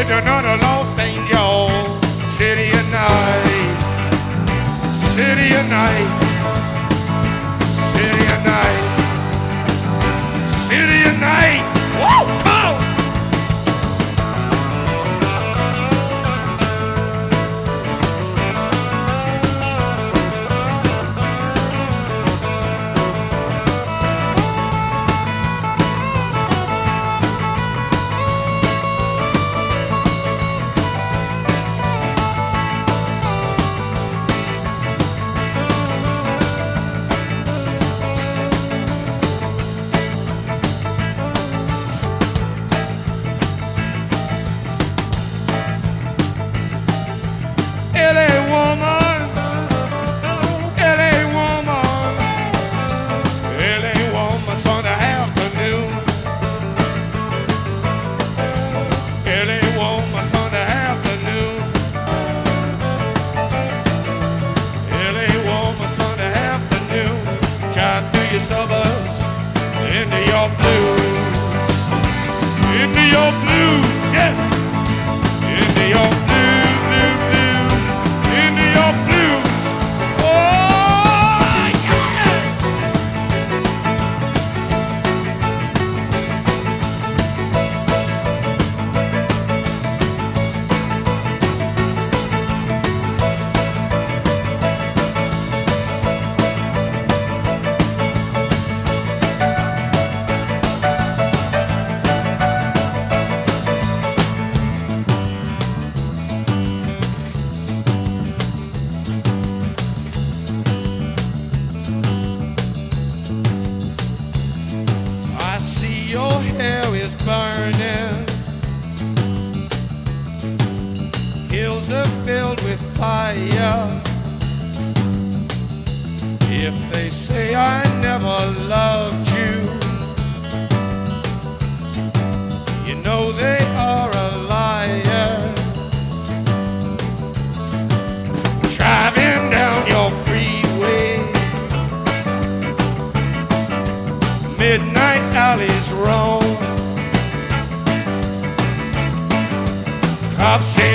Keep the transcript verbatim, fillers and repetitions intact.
with another lost angel. City of night, city of night, city of night, city of night. Woo! Come on! L A woman, L A woman, L A woman Sunday afternoon. L A woman Sunday afternoon. L A woman Sunday afternoon. Drive through your suburbs into your blues, into your blues, yeah, into your blues. Your hair is burning, hills are filled with fire. If they say I never loved you, you know they are a liar. Driving down your freeway, midnight alleys roam. Cops